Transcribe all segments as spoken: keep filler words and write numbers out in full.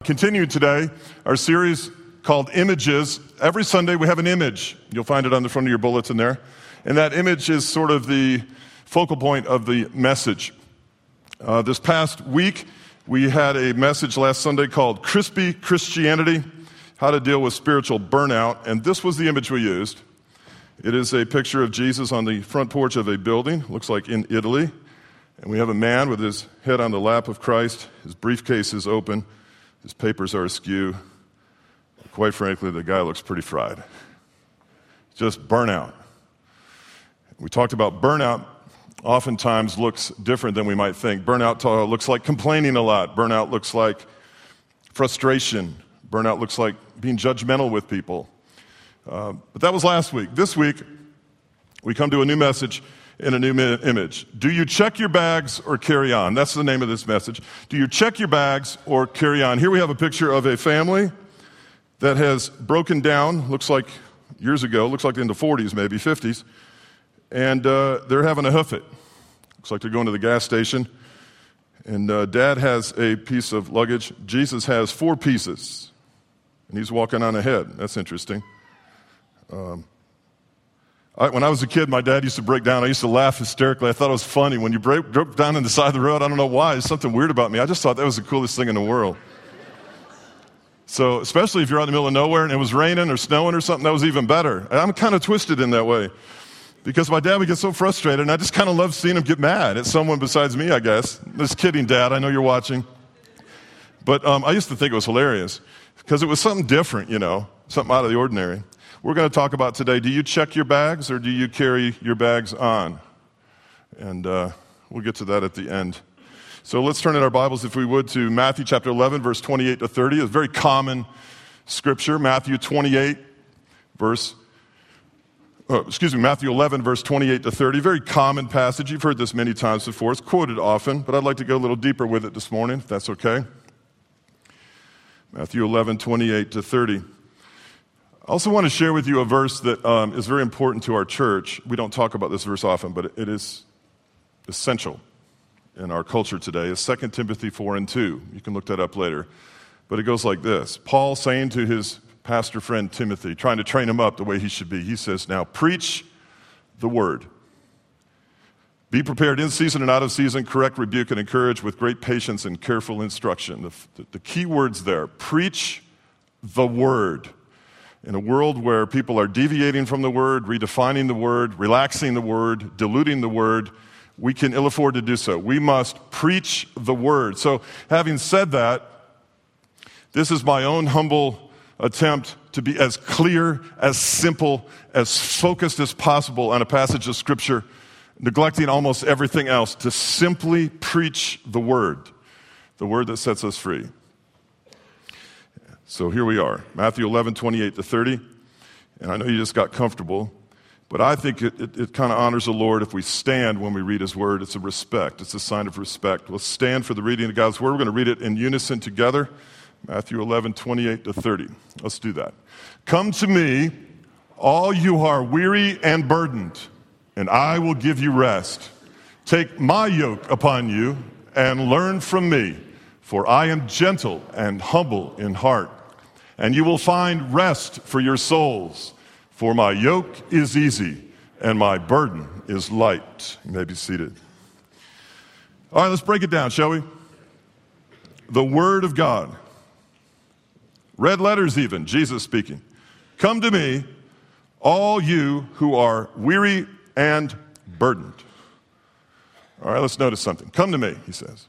Continuing today, our series called Images. Every Sunday we have an image. You'll find it on the front of your bulletin there. And that image is sort of the focal point of the message. Uh, this past week, we had a message last Sunday called Crispy Christianity, How to Deal with Spiritual Burnout. And this was the image we used. It is a picture of Jesus on the front porch of a building, looks like in Italy. And we have a man with his head on the lap of Christ. His briefcase is open. His papers are askew. Quite frankly, the guy looks pretty fried. Just burnout. We talked about burnout oftentimes looks different than we might think. Burnout looks like complaining a lot. Burnout looks like frustration. Burnout looks like being judgmental with people. Uh, but that was last week. This week, we come to a new message in a new mi- image. Do you check your bags or carry on? That's the name of this message. Do you check your bags or carry on? Here we have a picture of a family that has broken down, looks like years ago, looks like in the forties, maybe fifties, and uh, they're having to hoof it. Looks like they're going to the gas station, and uh, Dad has a piece of luggage. Jesus has four pieces, and he's walking on ahead. That's interesting. Um, I, when I was a kid, my dad used to break down. I used to laugh hysterically. I thought it was funny. When you break, broke down on the side of the road, I don't know why. There's something weird about me. I just thought that was the coolest thing in the world. So especially if you're out in the middle of nowhere and it was raining or snowing or something, that was even better. I'm kind of twisted in that way because my dad would get so frustrated, and I just kind of love seeing him get mad at someone besides me, I guess. Just kidding, Dad. I know you're watching. But um, I used to think it was hilarious because it was something different, you know, something out of the ordinary. We're going to talk about today, do you check your bags or do you carry your bags on? And uh, we'll get to that at the end. So let's turn in our Bibles, if we would, to Matthew chapter eleven, verse twenty-eight to thirty. It's a very common scripture. Matthew twenty-eight, verse, oh, excuse me, Matthew eleven, verse twenty-eight to thirty. Very common passage. You've heard this many times before. It's quoted often, but I'd like to go a little deeper with it this morning, if that's okay. Matthew eleven, twenty-eight to thirty. I also want to share with you a verse that um, is very important to our church. We don't talk about this verse often, but it is essential in our culture today. It's Second Timothy four and two. You can look that up later. But it goes like this. Paul saying to his pastor friend Timothy, trying to train him up the way he should be, he says, now preach the word. Be prepared in season and out of season, correct, rebuke, and encourage with great patience and careful instruction. The, the, the key words there, preach the word. In a world where people are deviating from the word, redefining the word, relaxing the word, diluting the word, we can ill afford to do so. We must preach the word. So having said that, this is my own humble attempt to be as clear, as simple, as focused as possible on a passage of Scripture, neglecting almost everything else, to simply preach the word, the word that sets us free. So here we are, Matthew eleven, twenty-eight to thirty. And I know you just got comfortable, but I think it, it, it kind of honors the Lord if we stand when we read his word. It's a respect. It's a sign of respect. Let's stand for the reading of God's word. We're going to read it in unison together. Matthew eleven, twenty-eight to thirty. Let's do that. Come to me, all you who are weary and burdened, and I will give you rest. Take my yoke upon you and learn from me, for I am gentle and humble in heart. And you will find rest for your souls, for my yoke is easy and my burden is light. You may be seated. All right, let's break it down, shall we? The Word of God. Red letters even, Jesus speaking. Come to me, all you who are weary and burdened. All right, let's notice something. Come to me, he says.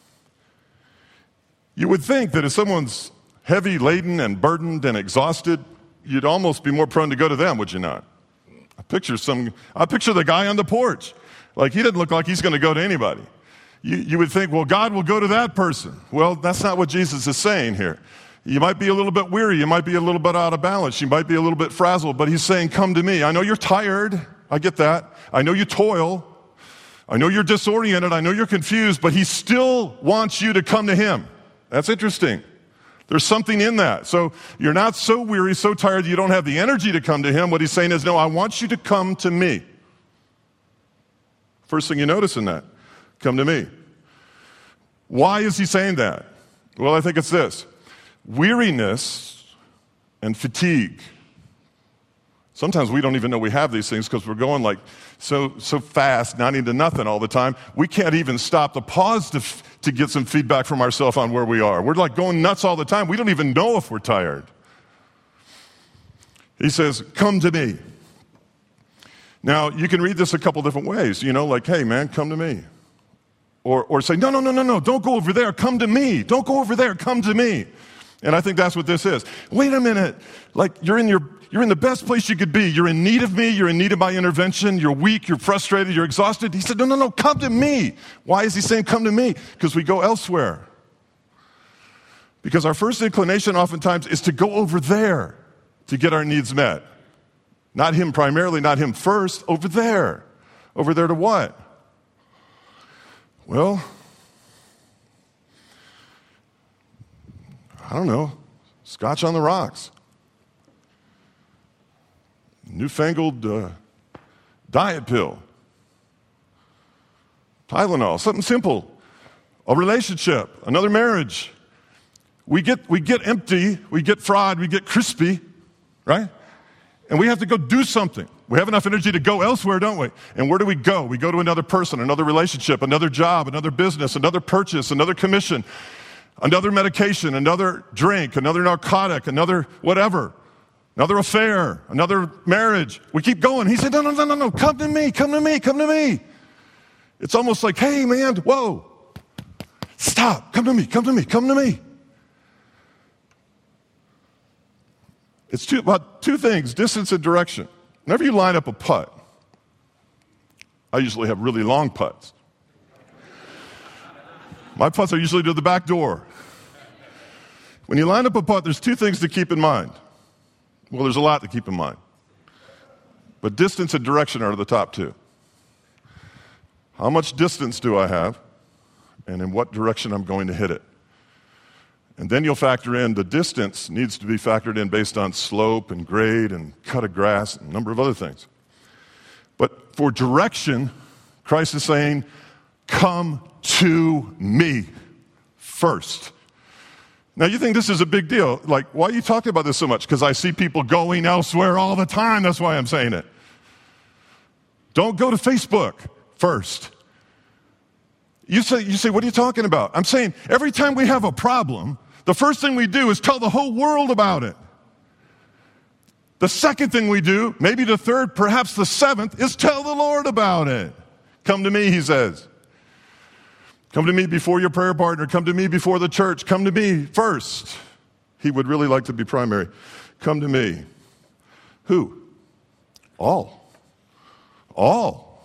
You would think that if someone's heavy laden and burdened and exhausted, you'd almost be more prone to go to them, would you not? I picture some. I picture the guy on the porch. Like, he didn't look like he's going to go to anybody. You, you would think, well, God will go to that person. Well, that's not what Jesus is saying here. You might be a little bit weary. You might be a little bit out of balance. You might be a little bit frazzled. But he's saying, come to me. I know you're tired. I get that. I know you toil. I know you're disoriented. I know you're confused. But he still wants you to come to him. That's interesting. There's something in that. So you're not so weary, so tired that you don't have the energy to come to him. What he's saying is, no, I want you to come to me. First thing you notice in that, come to me. Why is he saying that? Well, I think it's this. weariness and fatigue. Sometimes we don't even know we have these things because we're going like so so fast, ninety to nothing all the time. We can't even stop to pause to, f- to get some feedback from ourselves on where we are. We're like going nuts all the time. We don't even know if we're tired. He says, come to me. Now, you can read this a couple different ways. You know, like, hey, man, come to me. Or, or say, no, no, no, no, no, don't go over there. Come to me. Don't go over there. Come to me. And I think that's what this is. Wait a minute. Like, you're in your... You're in the best place you could be. You're in need of me. You're in need of my intervention. You're weak. You're frustrated. You're exhausted. He said, no, no, no, come to me. Why is he saying come to me? Because we go elsewhere. Because our first inclination oftentimes is to go over there to get our needs met. Not him primarily, not him first, over there. Over there to what? Well, I don't know. Scotch on the rocks. Newfangled uh, diet pill, Tylenol, something simple, a relationship, another marriage. We get, we get empty, we get fried, we get crispy, right? And we have to go do something. We have enough energy to go elsewhere, don't we? And where do we go? We go to another person, another relationship, another job, another business, another purchase, another commission, another medication, another drink, another narcotic, another whatever. Another affair, another marriage. We keep going. He said, no, no, no, no, no, come to me, come to me, come to me. It's almost like, hey, man, whoa, stop, come to me, come to me, come to me. It's two, about two things, distance and direction. Whenever you line up a putt, I usually have really long putts. My putts are usually to the back door. When you line up a putt, there's two things to keep in mind. Well, there's a lot to keep in mind. But distance and direction are the top two. How much distance do I have, and in what direction I'm going to hit it? And then you'll factor in the distance needs to be factored in based on slope and grade and cut of grass and a number of other things. But for direction, Christ is saying, come to me first. Now, you think this is a big deal. Like, why are you talking about this so much? Because I see people going elsewhere all the time. That's why I'm saying it. Don't go to Facebook first. You say, you say, what are you talking about? I'm saying every time we have a problem, the first thing we do is tell the whole world about it. The second thing we do, maybe the third, perhaps the seventh, is tell the Lord about it. Come to me, he says. Come to me before your prayer partner. Come to me before the church. Come to me first. He would really like to be primary. Come to me. Who? All. All.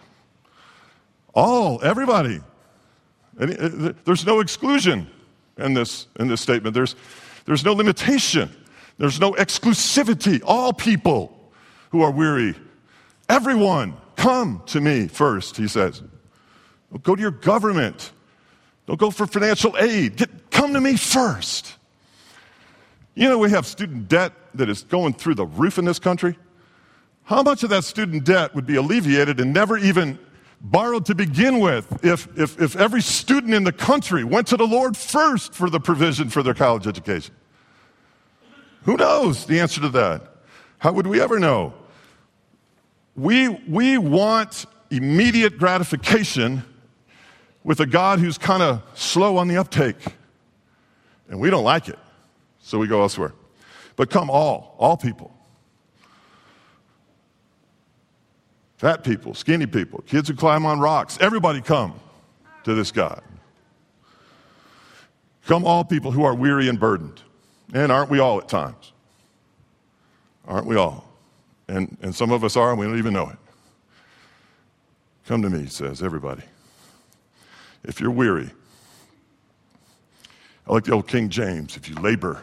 All. Everybody. There's no exclusion in this, in this statement. There's, there's no limitation. There's no exclusivity. All people who are weary. Everyone. Come to me first, he says. Don't go to your government. Don't go for financial aid. Get, come to me first. You know, we have student debt that is going through the roof in this country. How much of that student debt would be alleviated and never even borrowed to begin with if, if, if every student in the country went to the Lord first for the provision for their college education? Who knows the answer to that? How would we ever know? We, we want immediate gratification with a God who's kind of slow on the uptake. And we don't like it, so we go elsewhere. But come all, all people. Fat people, skinny people, kids who climb on rocks. Everybody come to this God. Come all people who are weary and burdened. And aren't we all at times? Aren't we all? And, and some of us are, and we don't even know it. Come to me, he says, everybody. If you're weary, I like the old King James, if you labor.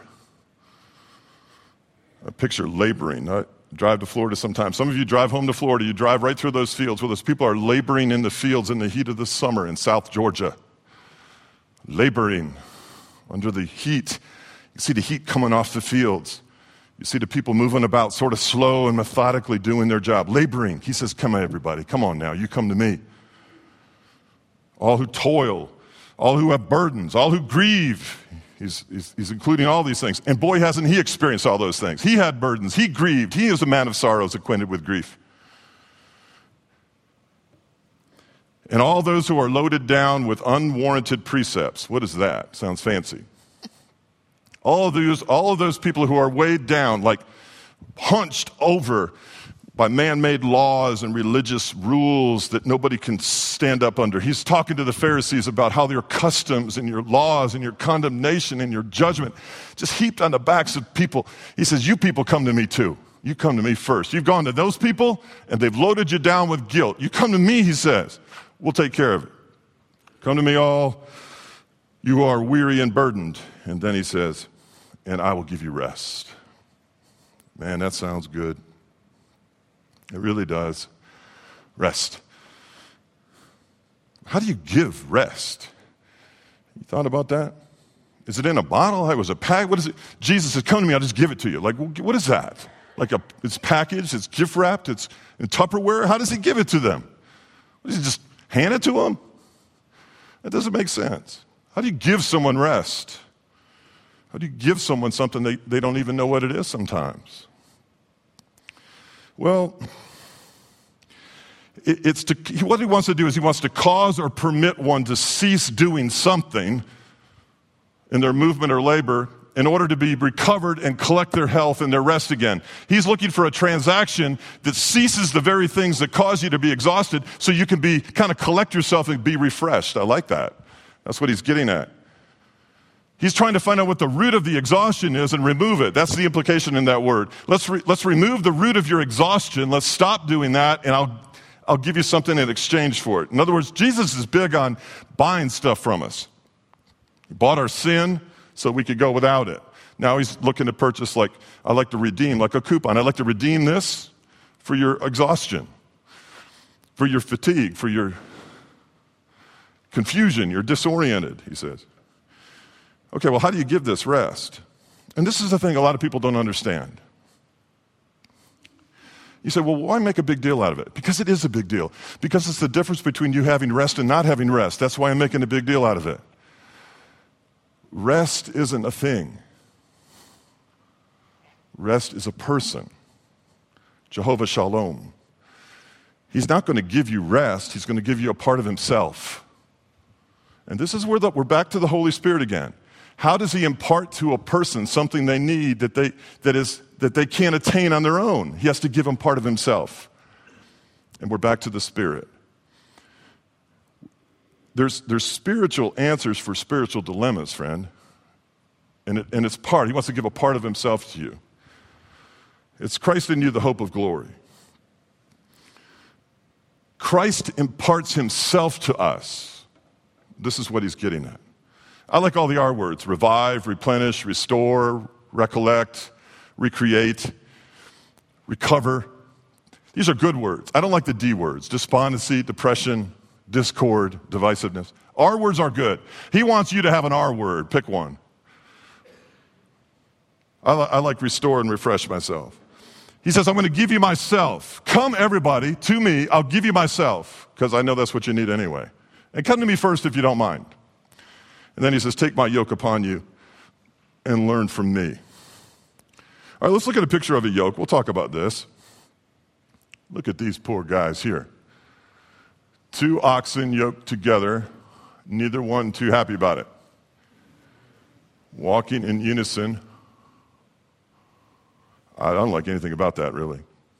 I picture laboring. I drive to Florida sometimes. Some of you drive home to Florida, you drive right through those fields where those people are laboring in the fields in the heat of the summer in South Georgia. Laboring under the heat. You see the heat coming off the fields. You see the people moving about sort of slow and methodically doing their job. Laboring. He says, come on, everybody. Come on now. You come to me. All who toil, all who have burdens, all who grieve. He's, he's, he's including all these things. And boy, hasn't he experienced all those things. He had burdens. He grieved. He is a man of sorrows, acquainted with grief. And all those who are loaded down with unwarranted precepts. What is that? Sounds fancy. All of those, all of those people who are weighed down, like hunched over by man-made laws and religious rules that nobody can stand up under. He's talking to the Pharisees about how your customs and your laws and your condemnation and your judgment just heaped on the backs of people. He says, you people come to me too. You come to me first. You've gone to those people and they've loaded you down with guilt. You come to me, he says. We'll take care of it. Come to me all, you are weary and burdened. And then he says, and I will give you rest. Man, that sounds good. It really does. Rest. How do you give rest? You thought about that? Is it in a bottle? It was a pack? What is it? Jesus says, come to me, I'll just give it to you. Like, what is that? Like a, it's packaged, it's gift wrapped, it's in Tupperware? How does he give it to them? Does he just hand it to them? That doesn't make sense. How do you give someone rest? How do you give someone something they, they don't even know what it is sometimes? Well, it, it's to, what he wants to do is he wants to cause or permit one to cease doing something in their movement or labor in order to be recovered and collect their health and their rest again. He's looking for a transaction that ceases the very things that cause you to be exhausted so you can be kind of collect yourself and be refreshed. I like that. That's what he's getting at. He's trying to find out what the root of the exhaustion is and remove it. That's the implication in that word. Let's re- let's remove the root of your exhaustion. Let's stop doing that, and I'll I'll give you something in exchange for it. In other words, Jesus is big on buying stuff from us. He bought our sin so we could go without it. Now he's looking to purchase, like, I like to redeem, like a coupon. I'd like to redeem this for your exhaustion, for your fatigue, for your confusion. You're disoriented, he says. Okay, well, how do you give this rest? And this is the thing a lot of people don't understand. You say, well, why make a big deal out of it? Because it is a big deal. Because it's the difference between you having rest and not having rest. That's why I'm making a big deal out of it. Rest isn't a thing. Rest is a person. Jehovah Shalom. He's not going to give you rest. He's going to give you a part of himself. And this is where the, we're back to the Holy Spirit again. How does he impart to a person something they need that they, that is, that they can't attain on their own? He has to give them part of himself. And we're back to the Spirit. There's, there's spiritual answers for spiritual dilemmas, friend. And, it, and it's part. He wants to give a part of himself to you. It's Christ in you, the hope of glory. Christ imparts himself to us. This is what he's getting at. I like all the R words: revive, replenish, restore, recollect, recreate, recover. These are good words. I don't like the D words: despondency, depression, discord, divisiveness. R words are good. He wants you to have an R word. Pick one. I, li- I like restore and refresh myself. He says, I'm going to give you myself. Come, everybody, to me. I'll give you myself, because I know that's what you need anyway. And come to me first if you don't mind. And then he says, take my yoke upon you and learn from me. All right, let's look at a picture of a yoke. We'll talk about this. Look at these poor guys here. Two oxen yoked together, neither one too happy about it. Walking in unison. I don't like anything about that, really.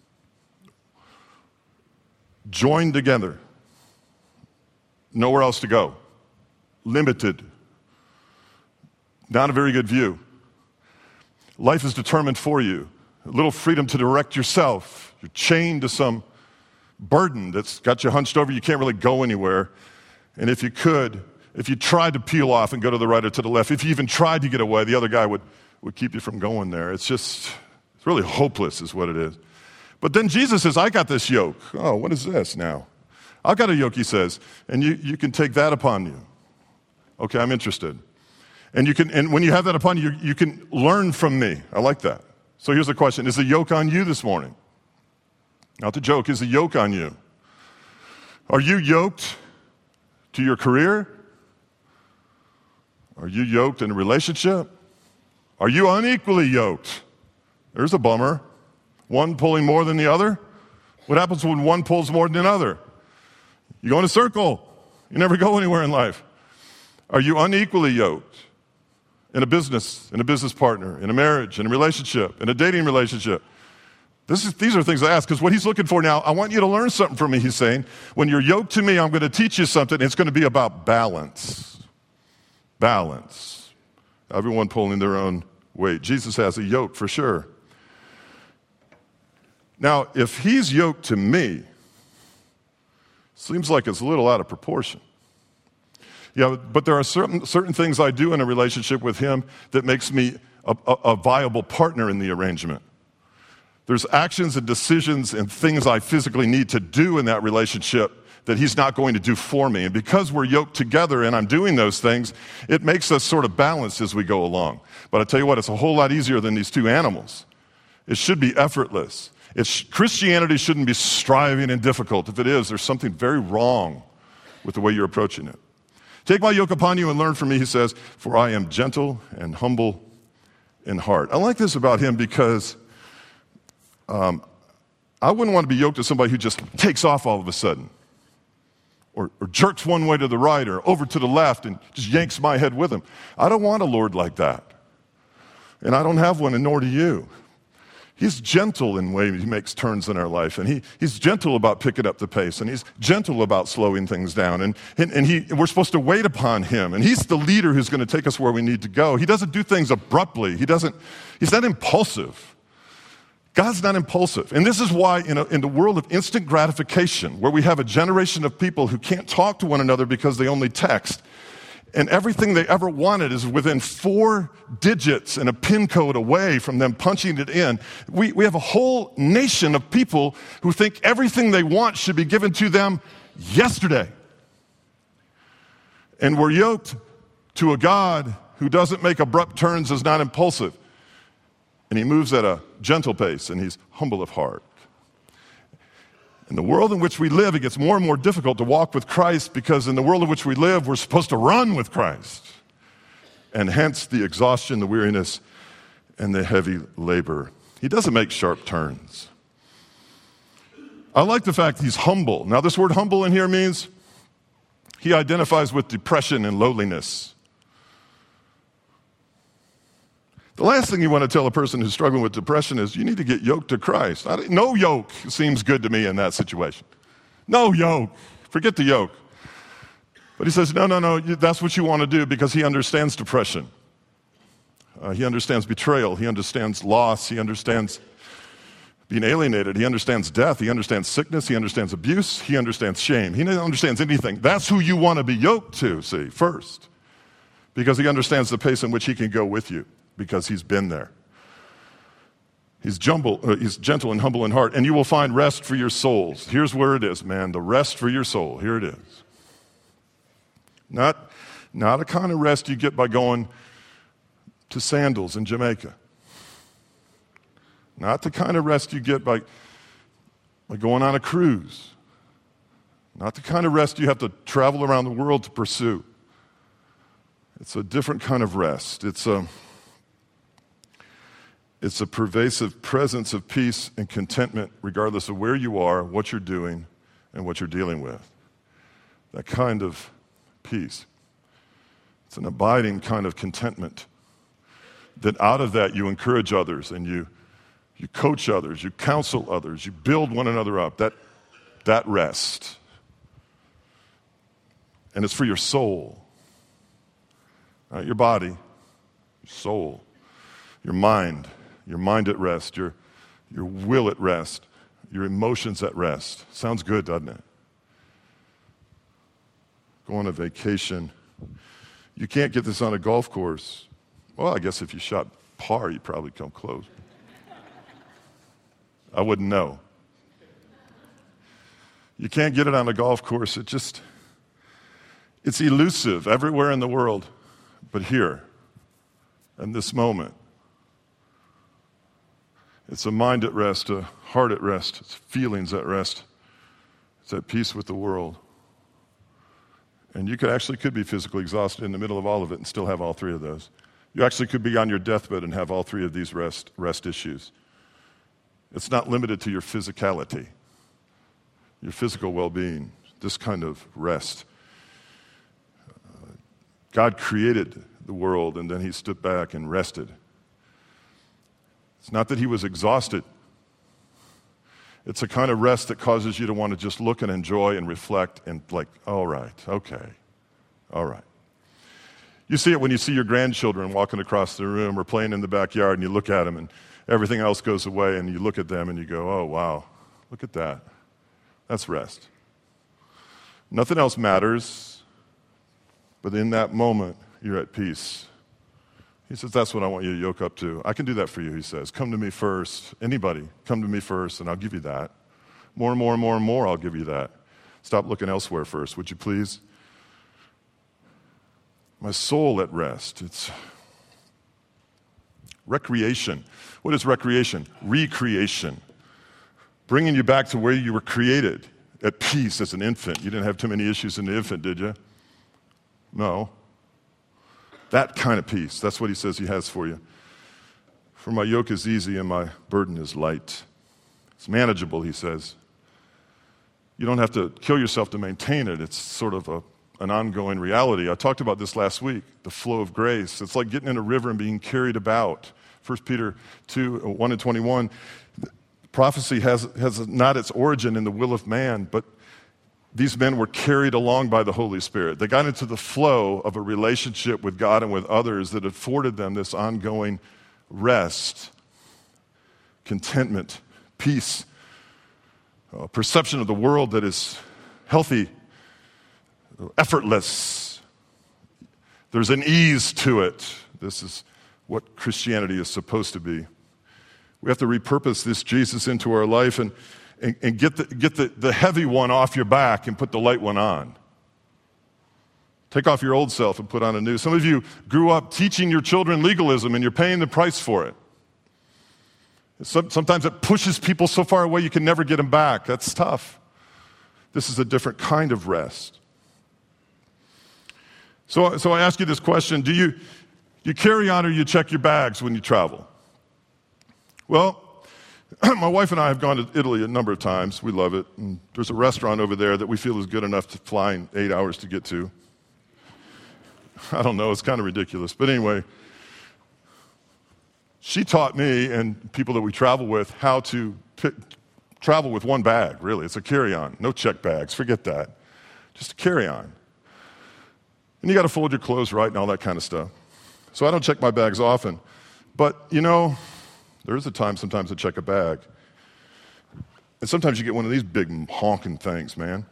Joined together. Nowhere else to go. Limited. Not a very good view. Life is determined for you. A little freedom to direct yourself. You're chained to some burden that's got you hunched over. You can't really go anywhere. And if you could, if you tried to peel off and go to the right or to the left, if you even tried to get away, the other guy would, would keep you from going there. It's just, it's really hopeless is what it is. But then Jesus says, I got this yoke. Oh, what is this now? I've got a yoke, he says, and you, you can take that upon you. Okay, I'm interested. And you can, and when you have that upon you, you can learn from me. I like that. So here's the question. Is the yoke on you this morning? Not the joke, is the yoke on you? Are you yoked to your career? Are you yoked in a relationship? Are you unequally yoked? There's a bummer. One pulling more than the other? What happens when one pulls more than another? You go in a circle. You never go anywhere in life. Are you unequally yoked in a business, in a business partner, in a marriage, in a relationship, in a dating relationship? This is, these are things I ask, because what he's looking for now, I want you to learn something from me, he's saying. When you're yoked to me, I'm going to teach you something. It's going to be about balance. Balance. Everyone pulling their own weight. Jesus has a yoke for sure. Now, if he's yoked to me, seems like it's a little out of proportion. Yeah, but there are certain, certain things I do in a relationship with him that makes me a, a, a viable partner in the arrangement. There's actions and decisions and things I physically need to do in that relationship that he's not going to do for me. And because we're yoked together and I'm doing those things, it makes us sort of balanced as we go along. But I tell you what, it's a whole lot easier than these two animals. It should be effortless. It's, Christianity shouldn't be striving and difficult. If it is, there's something very wrong with the way you're approaching it. Take my yoke upon you and learn from me, he says, for I am gentle and humble in heart. I like this about him because um, I wouldn't want to be yoked to somebody who just takes off all of a sudden or, or jerks one way to the right or over to the left and just yanks my head with him. I don't want a Lord like that. And I don't have one, and nor do you. He's gentle in the way he makes turns in our life, and he, he's gentle about picking up the pace, and he's gentle about slowing things down, and, and, and he, we're supposed to wait upon him, and he's the leader who's going to take us where we need to go. He doesn't do things abruptly. He doesn't, he's not impulsive. God's not impulsive, and this is why in, a, in the world of instant gratification, where we have a generation of people who can't talk to one another because they only text, and everything they ever wanted is within four digits and a pin code away from them punching it in. We, we have a whole nation of people who think everything they want should be given to them yesterday. And we're yoked to a God who doesn't make abrupt turns, is not impulsive. And he moves at a gentle pace, and he's humble of heart. In the world in which we live, it gets more and more difficult to walk with Christ, because in the world in which we live, we're supposed to run with Christ. And hence the exhaustion, the weariness, and the heavy labor. He doesn't make sharp turns. I like the fact he's humble. Now, this word humble in here means he identifies with depression and lowliness. The last thing you want to tell a person who's struggling with depression is you need to get yoked to Christ. No yoke seems good to me in that situation. No yoke. Forget the yoke. But he says, no, no, no, that's what you want to do, because he understands depression. Uh, he understands betrayal. He understands loss. He understands being alienated. He understands death. He understands sickness. He understands abuse. He understands shame. He understands anything. That's who you want to be yoked to, see, first. Because he understands the pace in which he can go with you, because he's been there. He's, jumble, uh, he's gentle and humble in heart, and you will find rest for your souls. Here's where it is, man, the rest for your soul. Here it is. Not, not a kind of rest you get by going to Sandals in Jamaica. Not the kind of rest you get by, by going on a cruise. Not the kind of rest you have to travel around the world to pursue. It's a different kind of rest. It's a... It's a pervasive presence of peace and contentment regardless of where you are, what you're doing, and what you're dealing with. That kind of peace. It's an abiding kind of contentment. That out of that you encourage others, and you, you coach others, you counsel others, you build one another up. That, that rest. And it's for your soul. Not your body, your soul, your mind. Your mind at rest, your, your will at rest, your emotions at rest. Sounds good, doesn't it? Go on a vacation. You can't get this on a golf course. Well, I guess if you shot par, you'd probably come close. I wouldn't know. You can't get it on a golf course. It just, it's elusive everywhere in the world, but here, in this moment. It's a mind at rest, a heart at rest, it's feelings at rest. It's at peace with the world. And you could actually could be physically exhausted in the middle of all of it and still have all three of those. You actually could be on your deathbed and have all three of these rest, rest issues. It's not limited to your physicality, your physical well-being, this kind of rest. Uh, God created the world, and then he stood back and rested. It's not that he was exhausted. It's a kind of rest that causes you to want to just look and enjoy and reflect and like, all right, okay, all right. You see it when you see your grandchildren walking across the room or playing in the backyard, and you look at them and everything else goes away, and you look at them and you go, oh, wow, look at that. That's rest. Nothing else matters, but in that moment, you're at peace. He says, that's what I want you to yoke up to. I can do that for you, he says. Come to me first. Anybody, come to me first, and I'll give you that. More and more and more and more, I'll give you that. Stop looking elsewhere first, would you please? My soul at rest. It's recreation. What is recreation? Recreation. Bringing you back to where you were created, at peace as an infant. You didn't have too many issues in the infant, did you? No. That kind of peace. That's what he says he has for you. For my yoke is easy and my burden is light. It's manageable, he says. You don't have to kill yourself to maintain it. It's sort of a, an ongoing reality. I talked about this last week, the flow of grace. It's like getting in a river and being carried about. First Peter two, one and twenty-one. Prophecy has, has not its origin in the will of man, but these men were carried along by the Holy Spirit. They got into the flow of a relationship with God and with others that afforded them this ongoing rest, contentment, peace, a perception of the world that is healthy, effortless. There's an ease to it. This is what Christianity is supposed to be. We have to repurpose this Jesus into our life and And, and get, the, get the, the heavy one off your back and put the light one on. Take off your old self and put on a new. Some of you grew up teaching your children legalism and you're paying the price for it. Some, sometimes it pushes people so far away you can never get them back. That's tough. This is a different kind of rest. So, so I ask you this question. Do you, you carry on or you check your bags when you travel? Well, my wife and I have gone to Italy a number of times. We love it. And there's a restaurant over there that we feel is good enough to fly in eight hours to get to. I don't know. It's kind of ridiculous. But anyway, she taught me and people that we travel with how to pick, travel with one bag, really. It's a carry-on. No check bags. Forget that. Just a carry-on. And you got to fold your clothes right and all that kind of stuff. So I don't check my bags often. But, you know, there is a time sometimes to check a bag. And sometimes you get one of these big honking things, man.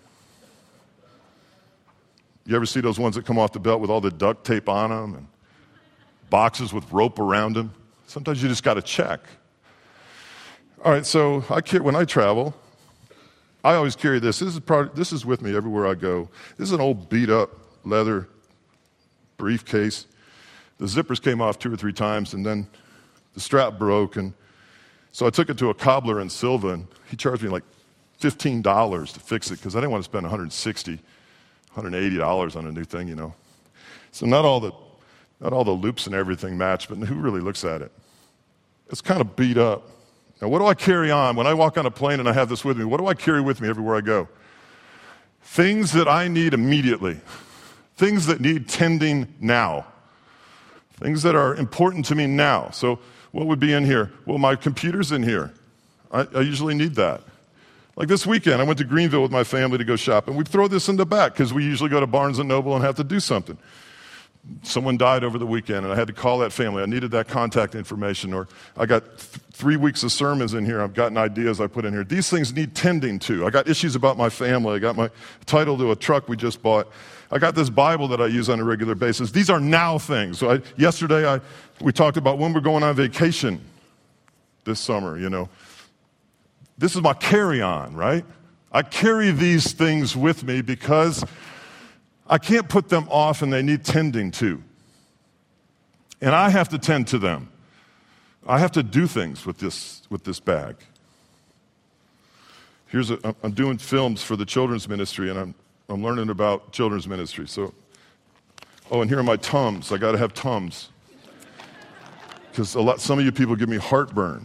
You ever see those ones that come off the belt with all the duct tape on them and boxes with rope around them? Sometimes you just got to check. All right, so I when I travel, I always carry this. This is, part, this is with me everywhere I go. This is an old beat-up leather briefcase. The zippers came off two or three times, and then the strap broke, and so I took it to a cobbler in Silva, and he charged me like fifteen dollars to fix it because I didn't want to spend one hundred sixty dollars, one hundred eighty dollars on a new thing, you know. So not all the not all the loops and everything match, but who really looks at it? It's kind of beat up. Now, what do I carry on? When I walk on a plane and I have this with me, what do I carry with me everywhere I go? Things that I need immediately. Things that need tending now. Things that are important to me now. So what would be in here? Well, my computer's in here. I, I usually need that. Like this weekend, I went to Greenville with my family to go shopping. We throw this in the back because we usually go to Barnes and Noble and have to do something. Someone died over the weekend, and I had to call that family. I needed that contact information. Or I got th- three weeks of sermons in here. I've gotten ideas I put in here. These things need tending to. I got issues about my family. I got my title to a truck we just bought. I got this Bible that I use on a regular basis. These are now things. So I, yesterday, I, we talked about when we're going on vacation this summer, you know. This is my carry-on, right? I carry these things with me because I can't put them off and they need tending to. And I have to tend to them. I have to do things with this, with this bag. Here's a, I'm doing films for the children's ministry, and I'm I'm learning about children's ministry. So, oh, and here are my Tums. I got to have Tums. Because a lot, some of you people give me heartburn.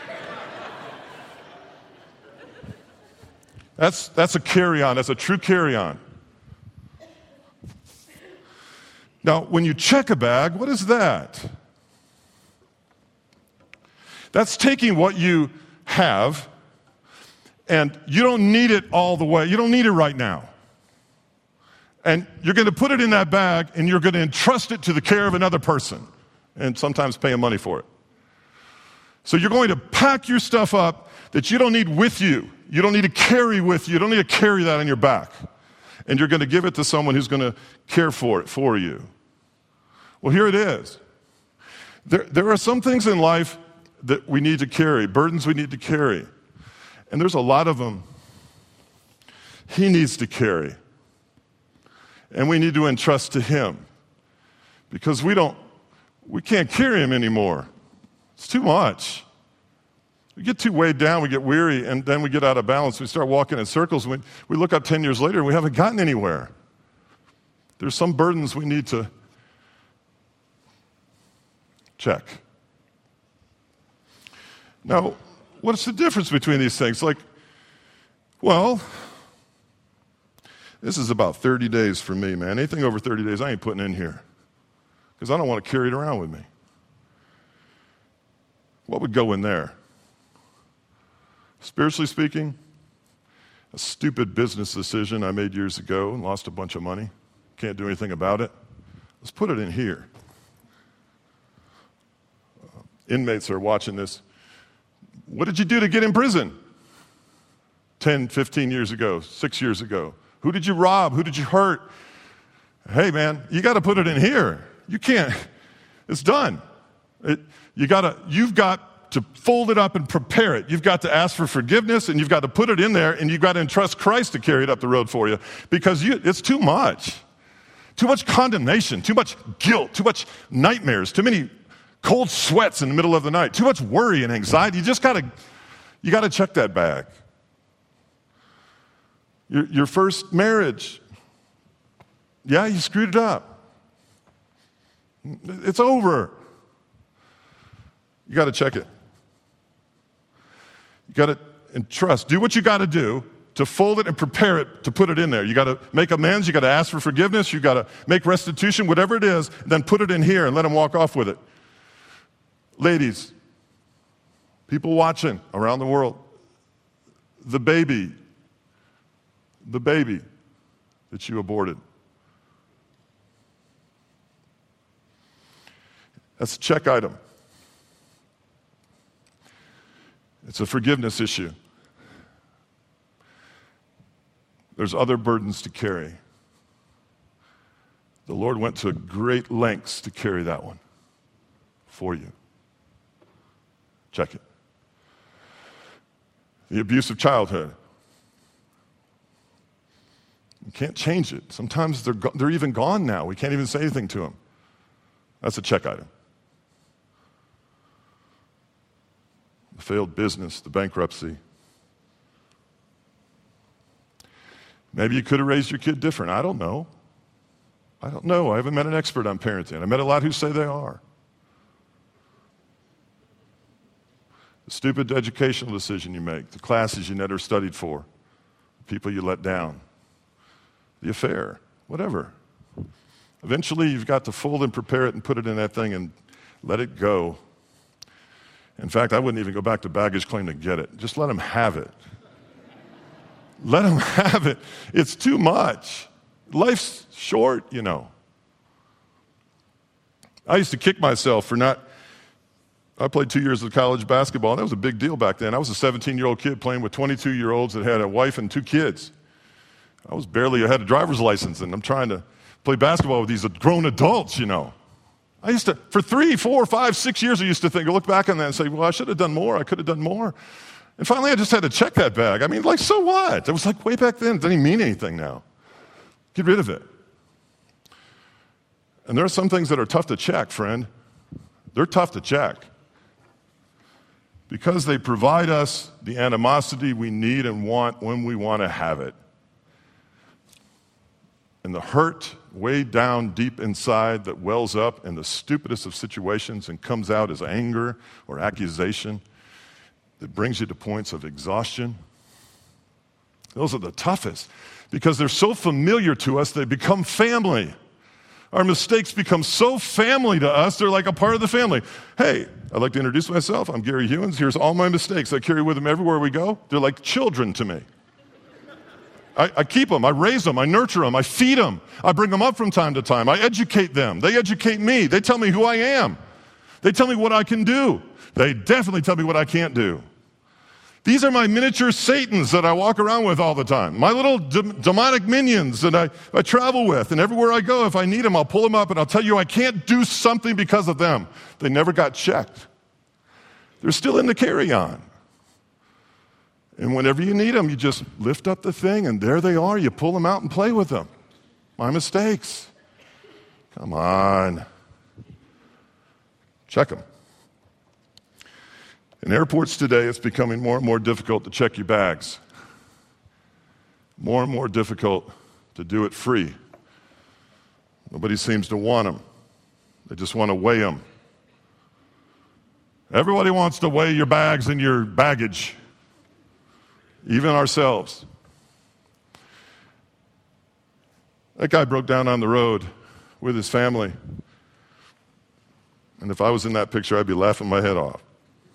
That's, that's a carry-on. That's a true carry-on. Now, when you check a bag, what is that? That's taking what you have, and you don't need it all the way. You don't need it right now. And you're going to put it in that bag, and you're going to entrust it to the care of another person, and sometimes pay them money for it. So you're going to pack your stuff up that you don't need with you. You don't need to carry with you. You don't need to carry that on your back. And you're going to give it to someone who's going to care for it for you. Well, here it is. There, there are some things in life that we need to carry, burdens we need to carry. And there's a lot of them he needs to carry. And we need to entrust to him. Because we don't, we can't carry him anymore. It's too much. We get too weighed down, we get weary, and then we get out of balance. We start walking in circles, and we, we look up ten years later, and we haven't gotten anywhere. There's some burdens we need to check. Now, what's the difference between these things? Like, well, this is about thirty days for me, man. Anything over thirty days, I ain't putting in here because I don't want to carry it around with me. What would go in there? Spiritually speaking, a stupid business decision I made years ago and lost a bunch of money. Can't do anything about it. Let's put it in here. Uh, inmates are watching this. What did you do to get in prison? ten, fifteen years ago, six years ago. Who did you rob? Who did you hurt? Hey, man, you got to put it in here. You can't. It's done. It, you gotta, you've got to fold it up and prepare it. You've got to ask for forgiveness, and you've got to put it in there, and you've got to entrust Christ to carry it up the road for you because you, it's too much. Too much condemnation, too much guilt, too much nightmares, too many cold sweats in the middle of the night, too much worry and anxiety. You just got to, you got to check that bag. Your, your first marriage, yeah, you screwed it up. It's over. You got to check it. You got to entrust. Do what you got to do to fold it and prepare it to put it in there. You got to make amends. You got to ask for forgiveness. You got to make restitution, whatever it is, then put it in here and let them walk off with it. Ladies, people watching around the world, the baby, the baby that you aborted. That's a check item. It's a forgiveness issue. There's other burdens to carry. The Lord went to great lengths to carry that one for you. Check it. The abuse of childhood. You can't change it. Sometimes they're, go- they're even gone now. We can't even say anything to them. That's a check item. The failed business, the bankruptcy. Maybe you could have raised your kid different. I don't know. I don't know. I haven't met an expert on parenting. I met a lot who say they are. The stupid educational decision you make, the classes you never studied for, the people you let down, the affair, whatever. Eventually, you've got to fold and prepare it and put it in that thing and let it go. In fact, I wouldn't even go back to baggage claim to get it. Just let them have it. Let them have it. It's too much. Life's short, you know. I used to kick myself for not, I played two years of college basketball, and that was a big deal back then. I was a seventeen-year-old kid playing with twenty-two-year-olds that had a wife and two kids. I was barely, I had a driver's license, and I'm trying to play basketball with these grown adults, you know. I used to, for three, four, five, six years, I used to think, look back on that and say, well, I should have done more. I could have done more. And finally, I just had to check that bag. I mean, like, so what? It was like way back then. It doesn't even mean anything now. Get rid of it. And there are some things that are tough to check, friend. They're tough to check. Because they provide us the animosity we need and want when we want to have it. and the hurt way down deep inside that wells up in the stupidest of situations and comes out as anger or accusation that brings you to points of exhaustion. Those are the toughest because they're so familiar to us, they become family. Our mistakes become so family to us, they're like a part of the family. Hey, I'd like to introduce myself. I'm Gary Hewins. Here's all my mistakes. I carry with them everywhere we go. They're like children to me. I, I keep them. I raise them. I nurture them. I feed them. I bring them up from time to time. I educate them. They educate me. They tell me who I am. They tell me what I can do. They definitely tell me what I can't do. These are my miniature Satans that I walk around with all the time. My little de- demonic minions that I, I travel with. And everywhere I go, if I need them, I'll pull them up and I'll tell you I can't do something because of them. They never got checked. They're still in the carry-on. And whenever you need them, you just lift up the thing and there they are. You pull them out and play with them. My mistakes. Come on. Check them. In airports today, it's becoming more and more difficult to check your bags. More and more difficult to do it free. Nobody seems to want them. They just want to weigh them. Everybody wants to weigh your bags and your baggage, even ourselves. That guy broke down on the road with his family. And if I was in that picture, I'd be laughing my head off.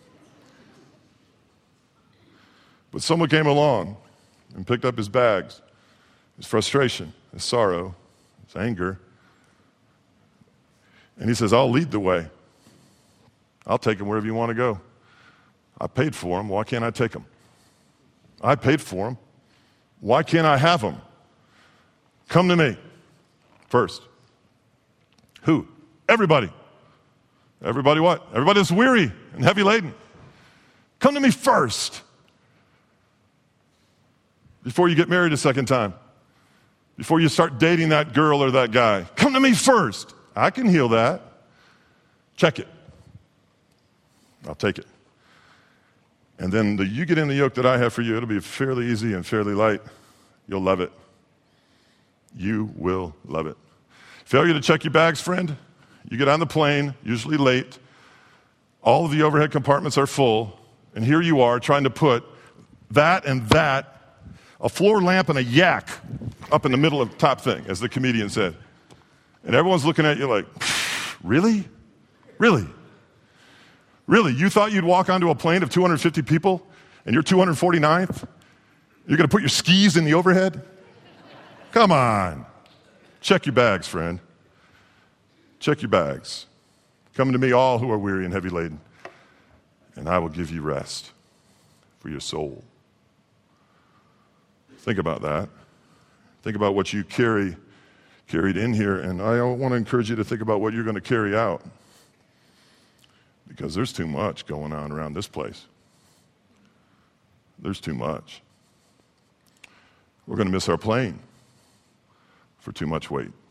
But someone came along and picked up his bags, his frustration, his sorrow, his anger. And he says, I'll lead the way. I'll take him wherever you want to go. I paid for him. Why can't I take him? I paid for him. Why can't I have him? Come to me first. Who? Everybody. Everybody what? Everybody that's weary and heavy laden. Come to me first. Before you get married a second time, before you start dating that girl or that guy, come to me first. I can heal that. Check it. I'll take it. And then the, you get in the yoke that I have for you, it'll be fairly easy and fairly light. You'll love it. You will love it. Failure to check your bags, friend. You get on the plane, usually late. All of the overhead compartments are full, and here you are trying to put that and that, a floor lamp and a yak up in the middle of the top thing, as the comedian said. And everyone's looking at you like, really? Really? Really? You thought you'd walk onto a plane of two hundred fifty people and you're two hundred forty-ninth? You're going to put your skis in the overhead? Come on. Check your bags, friend. Check your bags. Come to me, all who are weary and heavy laden, and I will give you rest for your soul. Think about that. Think about what you carry, carried in here, and I want to encourage you to think about what you're going to carry out, because there's too much going on around this place. There's too much. We're going to miss our plane for too much weight.